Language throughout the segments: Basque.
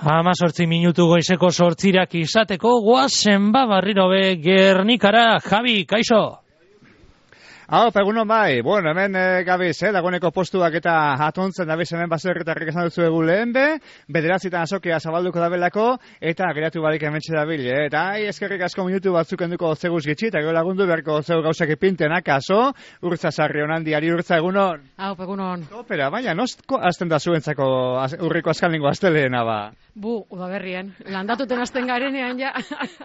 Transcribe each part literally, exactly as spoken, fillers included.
Hamazortzi minutu goizeko sortzirak izateko guazen babarriro be Gernikara. Javi, kaixo? Hau, pegunon bai, bueno, hemen e, gabiz, eh, dagoeneko postuak eta atontzen dabiz hemen baserritarrik esan dutzu egu lehen be, bederatzitan azokia zabalduko dabelako, eta geratu barik hementxe dabil, eh, eta ai, eskerrik asko minutu batzuk enduko zeguz gitxi, eta gero lagundu beharko zeu gauzak epinten akaso, urtza sarri honandi, ari urtza egunon. Hau, pegunon. Opera, baina, nozko azten da zuentzako az, urriko azkalingo azteleena ba? Bu, udaberrien, landatuten azten garenean ja.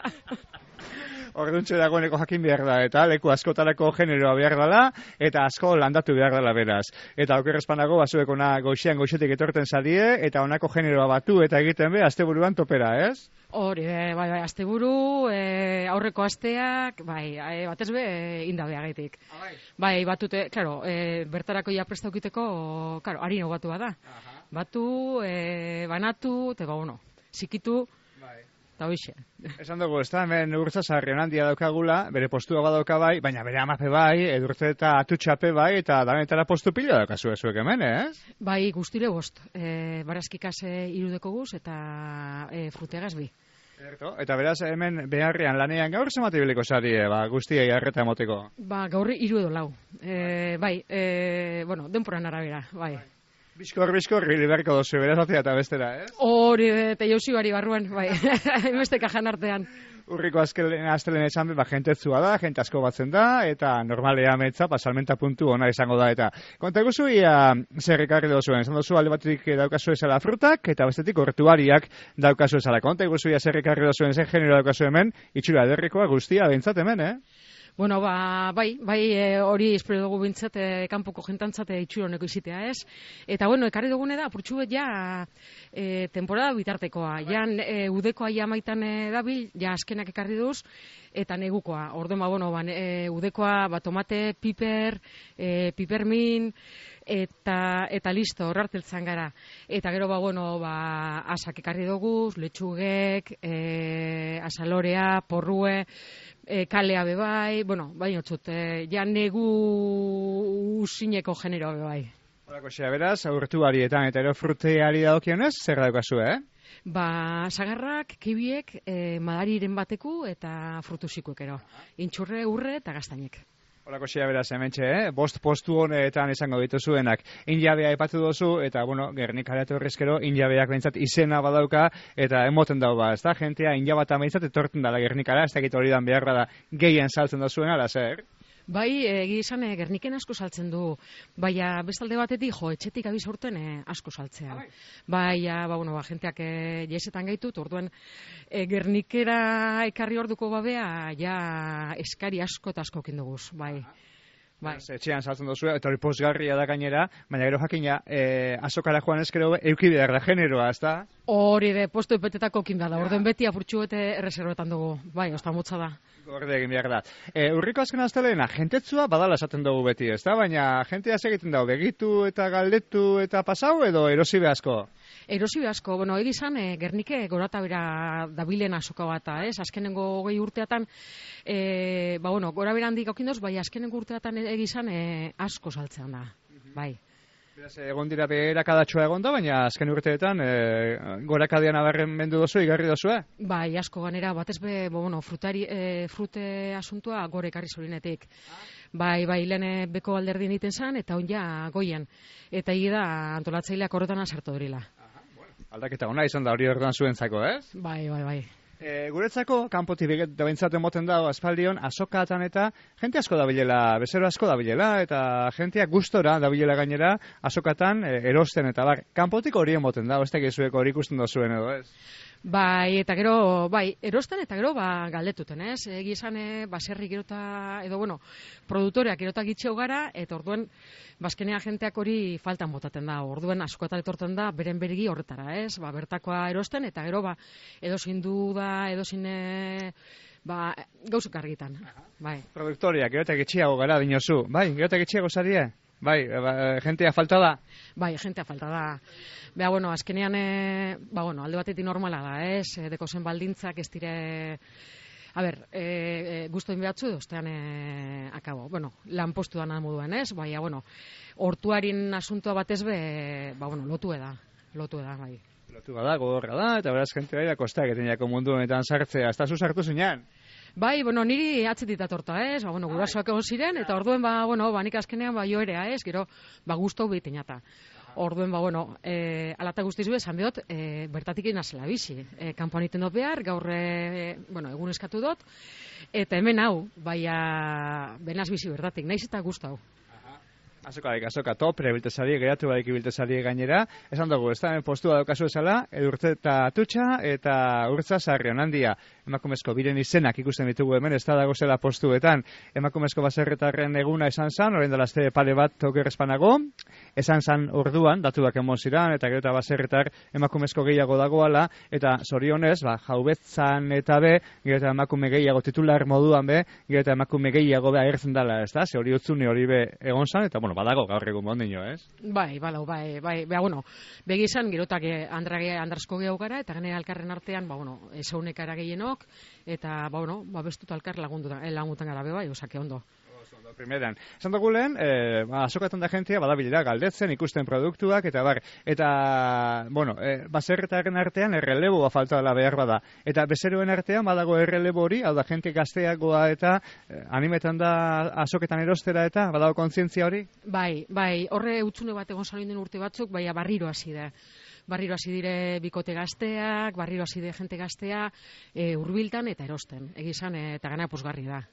Orduntxe dagoeneko jakin behar da, eta leku askotarako generoa behar dela, eta asko landatu behar dela beraz. Eta okerrezpanago, bazueko na goixian goixetik etorten zadie, eta honako generoa batu eta egiten be, asteburuan topera, ez? Hori, bai, bai, asteburu, e, aurreko asteak, bai, e, batez be, e, indabeagaitik. Ah, bai. Bai, batute, claro, e, bertarako ja prestaukiteko, claro, harino batu bada. Aha. Batu, e, banatu, eta ba, bueno, zikitu, eta hoxe. Esan dugu, ez da, hemen urtza sarri honandia daukagula, bere postua badauka bai, baina bere amape bai, edurtze eta atutxape bai, eta danetara postu pila daukazu ezuek hemen, ez? Bai, guztire bost. E, Barazkikaz irudeko guz, eta e, fruteagaz bi. Erto, eta beraz, hemen beharrean lanean gaur zemate biliko sari, ba, guztiei arreta emoteko? Ba, gaur iru edo lau. E, bai, e, bueno, denporan arabera, bai. Bizkor, bizkor, hili beharko dozu, beraz atzea eta bestera, ez? Hori, eta jauzi bari barruan, bai, beste kajan artean. Urriko astelen esan be, ba, jentetzua da, jente asko batzen da, eta normalea metza, pasalmenta puntu ona izango da, eta konta guzu, ia zer ekarri dozuen, esan dozu alde batetik daukazu ezala frutak, eta bestetik hortuariak daukazu ezala. Konta guzu, ia zer ekarri dozuen, zer genero daukazu hemen, itxura ederrikoa guztia, behintzat hemen, eh? Bueno, ba, bai, bai, e, hori espero dugu bintzat, e, kanpoko jentantzat e, itxuroneko izitea, ez? Eta, bueno, ekarri dugune da, apurtxu bet, ja, e, temporada bitartekoa. Bai. Jan, e, udekoa ja maitan e, dabil, ja azkenak ekarri duz, eta negukoa. Orduan, ba, bueno, ba, e, udekoa, ba, tomate, piper, e, pipermin, eta eta listo, horarteltzan gara. Eta gero, ba, bueno, ba, asak ekarri dugu, letxugek, e, asalorea, porrue, E, kalea bebai, bueno, baina txut, e, ja negu usineko genero bebai. Horako xea, beraz, aurtuarietan eta ero fruteari daukionez, zer daukazu, eh? Ba, sagarrak, kibiek, e, madariren bateku eta frutusikuek ero. Intxurre, urre eta gaztainek. Horako xea, beraz, hementxe, eh? Bost postu honetan izango dituzuenak. Injabea ipatu dozu, eta, bueno, Gernikara etorrizkero, injabeak behintzat izena badauka, eta emoten dau ba, ez da? Gentea injabata behintzat etorten dala Gernikara, ez dakit hori dan beharra da gehien saltzen da zuen, ala zer? Bai, egi izan, e, Gerniken asko saltzen du, baina bestalde batetik, jo, etxetik abiz urten e, asko saltzean. Bai, ba, bueno, ba, jenteak e, jesetan gaitut, orduan, e, Gernikera ekarri orduko babea, ja, eskari asko eta asko kinduguz, bai. Bai. Etxean saltzen duzu, eta hori posgarria da gainera, baina gero jakina, e, azokara joan ezkero euki behar da generoa, ez da? Hori de, postu epetetako kin da, orduan beti apurtxu eta erreserbetan dugu, bai, ostamutza da. Gorde egin behar da. E, urriko azken azteleena, jentetzua badala esaten dugu beti, ez da? Baina jentea egiten dago, begitu eta galdetu eta pasau edo erosi behazko? Erosi behazko, bueno, egizan, e, Gernike gorata bera dabilen asoka bat, ez? Azkenengo hogei urteatan, e, ba, bueno, gora bera handik aukindoz, bai, azkenengo urteatan egizan e, asko saltzean da, bai. Beraz, egon dira beherakadatxoa egon da, baina azken urteetan e, gorakadean abarren mendu dozu, igarri dozu, eh? Bai, asko ganera, batez be, bueno, frutari, e, frute asuntua gore ekarri zorinetik. Ah. Bai, bai, lehen beko alderdien egiten zan, eta on ja goian. Eta higi da antolatzaileak horretan azartu dorila. Bueno, aldaketa ona izan da hori orduan zuentzako, ez? Bai, bai, bai. E, guretzako, kanpotik da bentsaten moten dago aspaldion, azokatan eta jente asko dabilela, bezero asko dabilela, eta jenteak gustora dabilela gainera, azokatan e, erosten eta bar, kanpotik horien moten dago, ez da gizueko hori ikusten dozuen edo, ez? Bai, eta gero, bai, erosten eta gero, ba, galdetuten, ez? Egi esan, baserri gerota, edo, bueno, produktoreak gerota gitxeo gara, eta orduen, bazkenea jenteak hori faltan botaten da, orduen askoetan etorten da, beren berigi horretara, ez? Ba, bertakoa erosten, eta gero, ba, edozin duda, edozin, ba, gauzuk argitan, bai. Produktoreak gerota gitxiago gara, dinozu, bai, gerota gitxiago zarie? Bai, ba, jentea falta da? Bai, jentea falta da. Beha, bueno, azkenean, e, ba, bueno, alde batetik normala da, ez? E, deko zen baldintzak ez dire... A ber, e, e, guztoin behatzu edo, ostean e, akabo. Bueno, lan postu da moduan, ez? Baina, bueno, hortuarin asuntua batez be, ba, bueno, lotu eda, lotu eda, bai. Lotu bada, gogorra da, eta beraz jentea da, kostak eteniako mundu honetan sartzea, ez da zu sartu zinean? Bai, bueno, niri atzetit atorta, ez? Ba, bueno, gurasoak egon ziren, eta orduen, ba, bueno, ba, nik azkenean, ba, joerea, ez? Gero, ba, guztau behitenata. Orduen, ba, bueno, e, alata guztiz be, esan behot, e, bertatik inazela bizi. E, kanpoan iten dut behar, gaur, e, bueno, egun eskatu dut, eta hemen hau, baina, benaz bizi bertatik, naiz eta guztau. Azoka, azoka, top, biltezari, geratu badik biltezari gainera. Esan dugu, ez da, postua daukazu esala, edurte eta tutxa, eta urtza sarri honandia. Emakumezko biren izenak ikusten ditugu hemen, ez da dago zela postuetan. Emakumezko baserritarren eguna esan zan, orain dela azte pare bat okerrezpanago, esan zan orduan, datuak emon ziran, eta gero eta baserritar emakumezko gehiago dagoala, eta zorionez, ba, jaubetzan eta be, gero eta emakume gehiago titular moduan be, gero eta emakume gehiago be agertzen dela, ez da, ze hori utzune hori be egon zan, eta bueno, badago gaur egun bondino, ez? Bai, balau, bai, bai, beha, bueno, begizan, gerotak andrasko gehiago gara, eta gane alkarren artean, ba, bueno, esaunekara gehienok, eta, ba, bueno, ba, bestut alkar lagundutan, lagundutan gara be, bai, osake ondo. Primeran. Esan dugu lehen, e, ba, azokatzen da jentia, badabilera galdetzen, ikusten produktuak, eta bar, eta, bueno, e, baserretaren artean erreleboa falta dela behar bada. Eta bezeroen artean badago errelebo hori, hau da, jente gazteagoa eta e, animetan da azoketan erostera eta badago kontzientzia hori? Bai, bai, horre utzune bat egon salin den urte batzuk, bai, barriro hasi da. Barriro hasi dire bikote gazteak, barriro hasi dire jente gaztea, e, hurbiltan eta erosten. Egizan, e, eta gana posgarri da.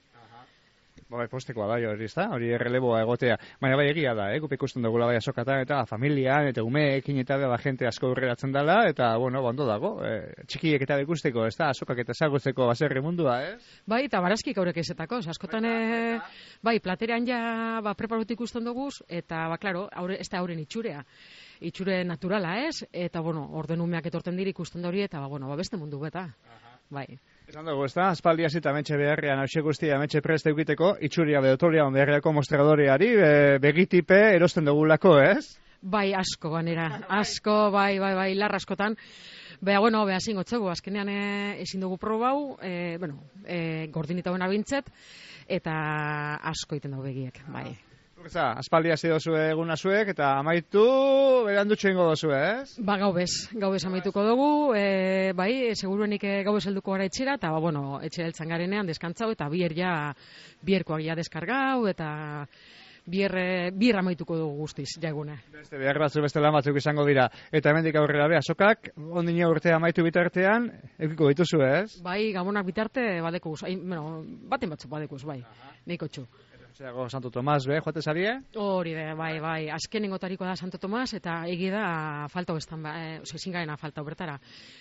Bai, postekoa bai hori, ezta? Hori erreleboa egotea. Baina bai egia da, eh? Gupe ikusten dugula bai azokatan eta familian eta umeekin eta ba jente asko aurreratzen dela eta bueno, ondo dago. E, txikiek eta ikusteko, ezta? Azokak eta ezagutzeko baserri mundua, ez? Bai, eta barazkik aurrek ezetako, askotan e, bai, platerean ja ba preparatu ikusten dugu eta ba claro, aurre ez da auren itxurea. Itxure naturala, ez? Eta bueno, orden umeak etorten dira ikusten da hori eta ba bueno, ba beste mundu beta. Bai. Esan dugu, ez da, aspaldi hasita ametxe beharrean, hause guztia ametxe preste eukiteko, itxuria bedotoria on beharreako mostradoreari, be, begitipe erosten dugulako, ez? Bai, asko ganera, asko, bai, bai, bai, larra askotan. Beha, bueno, beha zingotzegu, azkenean e, ezin dugu probau, e, bueno, e, gordinita buena bintzet, eta asko iten dugu begiek, bai. Urza, aspaldi hasi dozu eguna zuek, eta amaitu berandutxo ingo dozu, ez? Ba, gau bez, gau bez amaituko dugu, e, bai, seguruenik gau bez helduko gara etxera, eta, ba, bueno, etxera heltzan garenean deskantzau, eta bier ja, bierkoak ja deskargau, eta bier, bier amaituko dugu guztiz, jagune. Beste, behar batzu beste lan batzuk izango dira, eta hemendik aurrera be, azokak, ondino urtea amaitu bitartean, eukiko dituzu, ez? Bai, gabonak bitarte, badekuz, bueno, baten batzuk badekuz, bai, neiko txu. Zerago Santo Tomas, be, joate zarie? Hori da, bai, bai, azkenengo tariko da Santo Tomas, eta egi da falta bestan, ba, e, oze, zingarena falta bertara.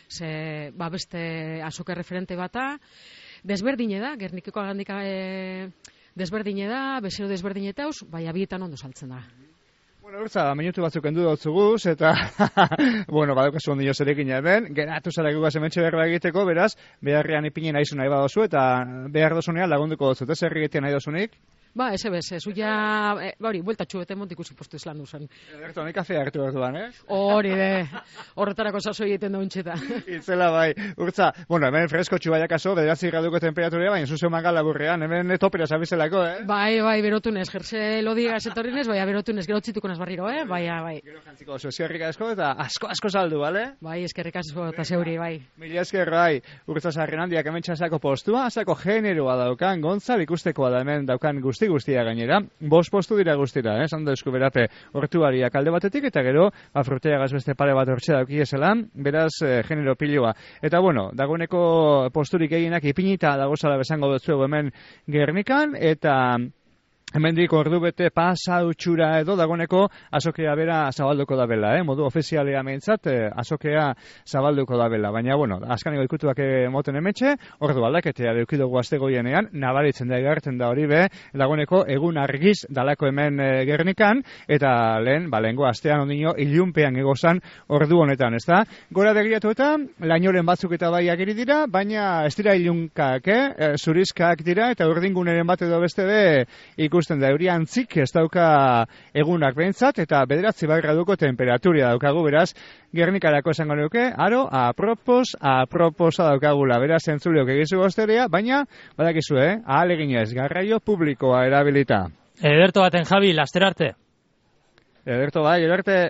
Ze, ba, beste azoke referente bata, desberdine da, Gernikeko agandika e, desberdine da, bezero desberdine tauz, bai, abietan ondo saltzen da. Bueno, urtza, minutu batzuk endu dauzuguz, eta, bueno, badaukazu ondino zerekin hemen, geratu zara gugaz hementxe berba egiteko, beraz, beharrean ipinen aizu nahi badozu, eta behar dozunean lagunduko dozut, ez herrigetean nahi dozunik? Ba, ese bez, ez uia, e, hori, buelta txubete montik usi postu izlan duzen. Erto, nik kafea hartu bertuan, eh? Hori de, horretarako sasoi egiten daun txeta. Itzela bai, urtza, bueno, hemen fresko txubaiak aso, bederatzi graduko temperaturia, baina zuzeu mangala burrean, hemen topera zabizelako, eh? Bai, bai, berotunez, jerse lodiga esetorrinez, bai, berotunez, gero txituko barriro, eh? Bai, bai. Gero jantziko oso, eskerrik asko, eta asko, asko saldu, bale? Bai, eskerrik asko eta zeuri, bai. Mila esker, bai, urtza sarren handiak hemen txasako postua, asako generoa daukan, gontzal ikustekoa da hemen daukan guzti guztia gainera, bost postu dira guztira, eh? Zando esku berape hortuariak alde batetik, eta gero, afrutea gazbeste pare bat hortxe dauki ezelan, beraz, eh, genero piloa. Eta bueno, dagoeneko posturik gehienak ipinita dagozala bezango dutzuegu hemen Gernikan, eta hemendik ordu bete pasa utxura edo dagoeneko azokea bera zabalduko da bela, eh? Modu ofizialea meintzat, eh, azokea zabalduko da bela. Baina, bueno, azkaneko ikutuak moten emetxe, ordu aldaketea deukidugu astegoienean, nabaritzen da egarten da hori be, dagoeneko egun argiz dalako hemen eh, Gernikan, eta lehen, ba, lehengo astean ondino ilunpean egozan ordu honetan, ez da? Gora begiratu eta, lainoren batzuk eta bai agiri dira, baina ez dira ilunkak, eh? Zurizkak dira, eta urdinguneren bat edo beste be, ikusten da euri antzik ez dauka egunak behintzat, eta bederatzi bar graduko temperaturia daukagu, beraz, Gernikarako esango nuke, aro, apropos, aproposa daukagula, beraz, entzuliok egizu gozteria, baina, badakizu, eh, ahaleginez, garraio publikoa erabilita. Ederto baten, Javi, laster arte. Ederto bai, ederarte.